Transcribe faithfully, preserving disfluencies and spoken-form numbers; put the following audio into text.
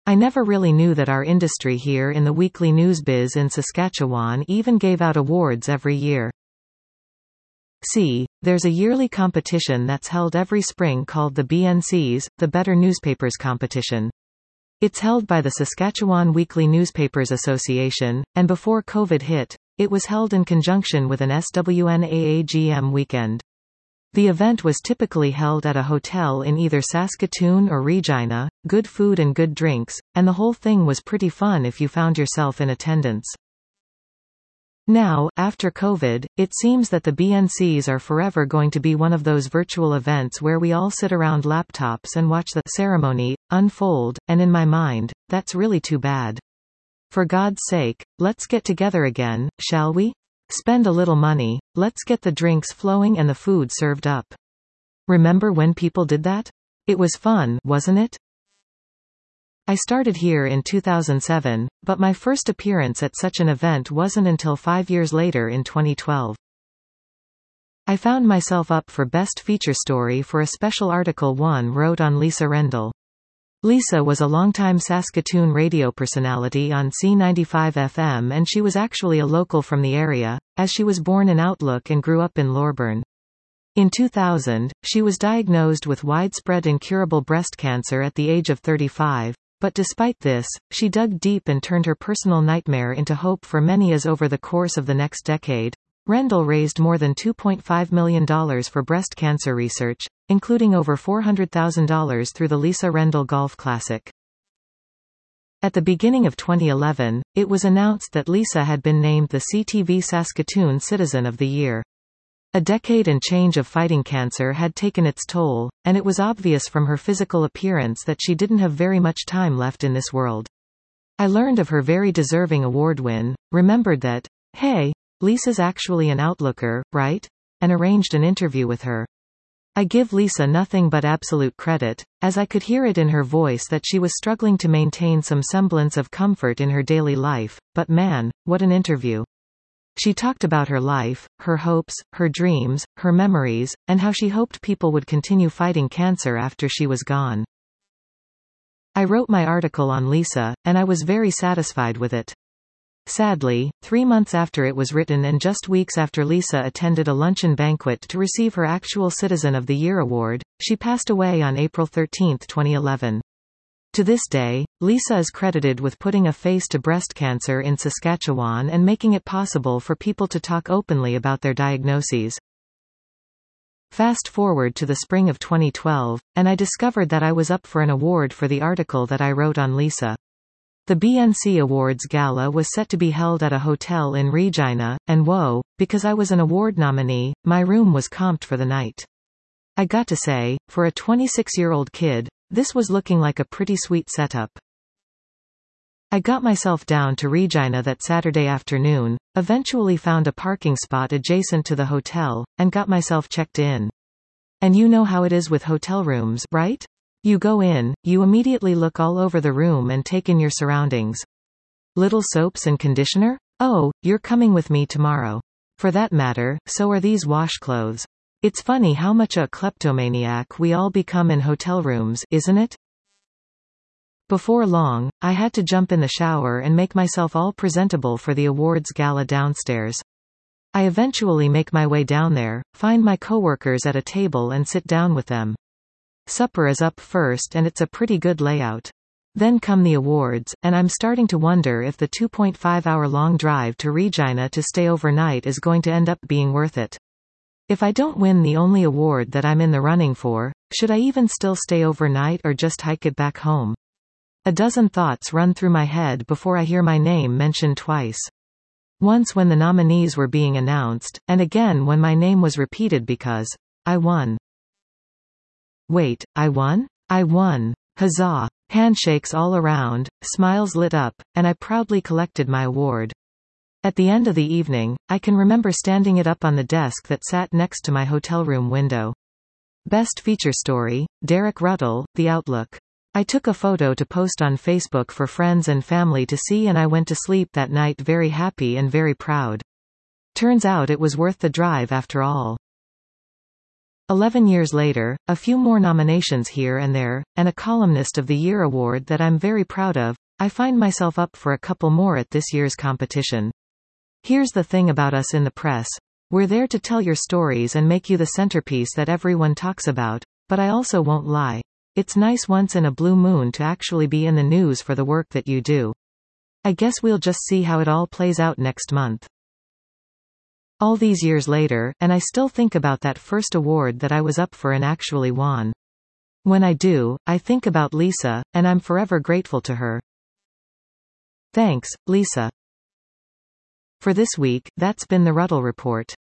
I never really knew that our industry here in the weekly news biz in Saskatchewan even gave out awards every year. See, there's a yearly competition that's held every spring called the B N Cs, the Better Newspapers Competition. It's held by the Saskatchewan Weekly Newspapers Association, and before COVID hit, it was held in conjunction with an S W N A A G M weekend. The event was typically held at a hotel in either Saskatoon or Regina, good food and good drinks, and the whole thing was pretty fun if you found yourself in attendance. Now, after COVID, it seems that the B N Cs are forever going to be one of those virtual events where we all sit around laptops and watch the ceremony unfold, and in my mind, that's really too bad. For God's sake, let's get together again, shall we? Spend a little money, let's get the drinks flowing and the food served up. Remember when people did that? It was fun, wasn't it? I started here in two thousand seven, but my first appearance at such an event wasn't until five years later in twenty twelve. I found myself up for Best Feature Story for a special article one wrote on Lisa Rendell. Lisa was a longtime Saskatoon radio personality on C ninety-five F M, and she was actually a local from the area, as she was born in Outlook and grew up in Lorbourn. In two thousand, she was diagnosed with widespread incurable breast cancer at the age of thirty-five. But despite this, she dug deep and turned her personal nightmare into hope for many as over the course of the next decade, Rendell raised more than two point five million dollars for breast cancer research, including over four hundred thousand dollars through the Lisa Rendell Golf Classic. At the beginning of twenty eleven, it was announced that Lisa had been named the C T V Saskatoon Citizen of the Year. A decade and change of fighting cancer had taken its toll, and it was obvious from her physical appearance that she didn't have very much time left in this world. I learned of her very deserving award win, remembered that, hey, Lisa's actually an Outlooker, right? And arranged an interview with her. I give Lisa nothing but absolute credit, as I could hear it in her voice that she was struggling to maintain some semblance of comfort in her daily life, but man, what an interview. She talked about her life, her hopes, her dreams, her memories, and how she hoped people would continue fighting cancer after she was gone. I wrote my article on Lisa, and I was very satisfied with it. Sadly, three months after it was written and just weeks after Lisa attended a luncheon banquet to receive her actual Citizen of the Year award, she passed away on April thirteenth twenty eleven. To this day, Lisa is credited with putting a face to breast cancer in Saskatchewan and making it possible for people to talk openly about their diagnoses. Fast forward to the spring of twenty twelve, and I discovered that I was up for an award for the article that I wrote on Lisa. The B N C Awards Gala was set to be held at a hotel in Regina, and whoa, because I was an award nominee, my room was comped for the night. I got to say, for a twenty-six-year-old kid, this was looking like a pretty sweet setup. I got myself down to Regina that Saturday afternoon, eventually found a parking spot adjacent to the hotel, and got myself checked in. And you know how it is with hotel rooms, right? You go in, you immediately look all over the room and take in your surroundings. Little soaps and conditioner? Oh, you're coming with me tomorrow. For that matter, so are these washclothes. It's funny how much a kleptomaniac we all become in hotel rooms, isn't it? Before long, I had to jump in the shower and make myself all presentable for the awards gala downstairs. I eventually make my way down there, find my coworkers at a table and sit down with them. Supper is up first and it's a pretty good layout. Then come the awards, and I'm starting to wonder if the two point five hour long drive to Regina to stay overnight is going to end up being worth it. If I don't win the only award that I'm in the running for, should I even still stay overnight or just hike it back home? A dozen thoughts run through my head before I hear my name mentioned twice. Once when the nominees were being announced, and again when my name was repeated because I won. Wait, I won? I won. Huzzah. Handshakes all around, smiles lit up, and I proudly collected my award. At the end of the evening, I can remember standing it up on the desk that sat next to my hotel room window. Best Feature Story, Derek Ruddle, The Outlook. I took a photo to post on Facebook for friends and family to see, and I went to sleep that night very happy and very proud. Turns out it was worth the drive after all. Eleven years later, a few more nominations here and there, and a Columnist of the Year award that I'm very proud of, I find myself up for a couple more at this year's competition. Here's the thing about us in the press. We're there to tell your stories and make you the centerpiece that everyone talks about, but I also won't lie. It's nice once in a blue moon to actually be in the news for the work that you do. I guess we'll just see how it all plays out next month. All these years later, and I still think about that first award that I was up for and actually won. When I do, I think about Lisa, and I'm forever grateful to her. Thanks, Lisa. For this week, that's been the Ruddle Report.